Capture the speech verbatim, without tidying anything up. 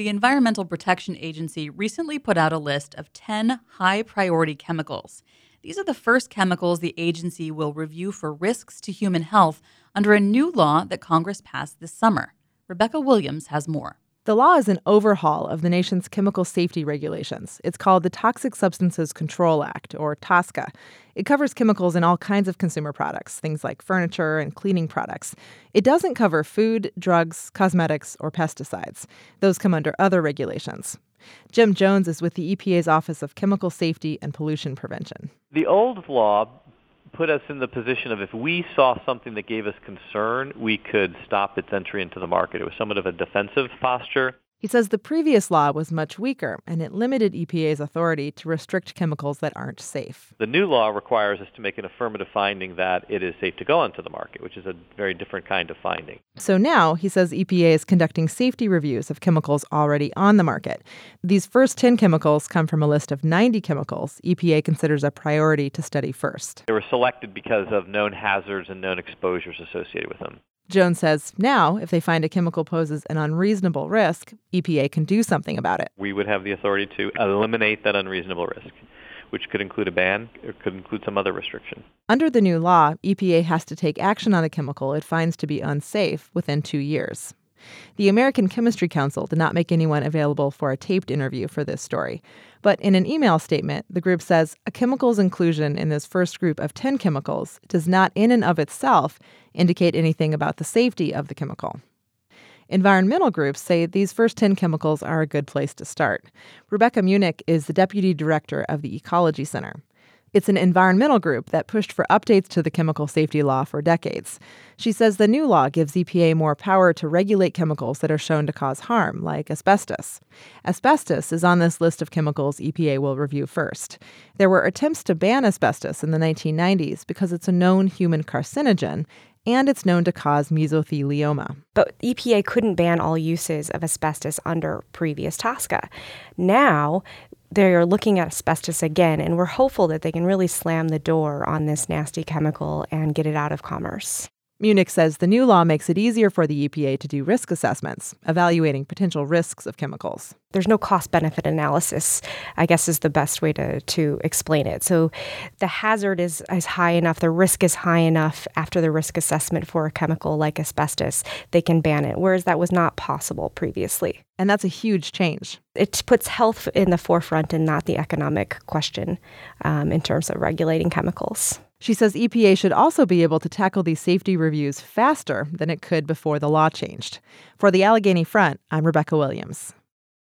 The Environmental Protection Agency recently put out a list of ten high-priority chemicals. These are the first chemicals the agency will review for risks to human health under a new law that Congress passed this summer. Rebecca Williams has more. The law is an overhaul of the nation's chemical safety regulations. It's called the Toxic Substances Control Act, or TSCA. It covers chemicals in all kinds of consumer products, things like furniture and cleaning products. It doesn't cover food, drugs, cosmetics, or pesticides. Those come under other regulations. Jim Jones is with the E P A's Office of Chemical Safety and Pollution Prevention. The old law put us in the position of if we saw something that gave us concern, we could stop its entry into the market. It was somewhat of a defensive posture. He says the previous law was much weaker, and it limited E P A's authority to restrict chemicals that aren't safe. The new law requires us to make an affirmative finding that it is safe to go onto the market, which is a very different kind of finding. So now, he says E P A is conducting safety reviews of chemicals already on the market. These first ten chemicals come from a list of ninety chemicals E P A considers a priority to study first. They were selected because of known hazards and known exposures associated with them. Jones says now, if they find a chemical poses an unreasonable risk, E P A can do something about it. We would have the authority to eliminate that unreasonable risk, which could include a ban or could include some other restriction. Under the new law, E P A has to take action on a chemical it finds to be unsafe within two years. The American Chemistry Council did not make anyone available for a taped interview for this story. But in an email statement, the group says a chemical's inclusion in this first group of ten chemicals does not in and of itself indicate anything about the safety of the chemical. Environmental groups say these first ten chemicals are a good place to start. Rebecca Munich is the deputy director of the Ecology Center. It's an environmental group that pushed for updates to the chemical safety law for decades. She says the new law gives E P A more power to regulate chemicals that are shown to cause harm, like asbestos. Asbestos is on this list of chemicals E P A will review first. There were attempts to ban asbestos in the nineteen nineties because it's a known human carcinogen, and it's known to cause mesothelioma. But E P A couldn't ban all uses of asbestos under previous TSCA. Now, they're looking at asbestos again, and we're hopeful that they can really slam the door on this nasty chemical and get it out of commerce. Munich says the new law makes it easier for the E P A to do risk assessments, evaluating potential risks of chemicals. There's no cost-benefit analysis, I guess is the best way to, to explain it. So the hazard is, is high enough, the risk is high enough after the risk assessment for a chemical like asbestos, they can ban it, whereas that was not possible previously. And that's a huge change. It puts health in the forefront and not the economic question um, in terms of regulating chemicals. She says E P A should also be able to tackle these safety reviews faster than it could before the law changed. For the Allegheny Front, I'm Rebecca Williams.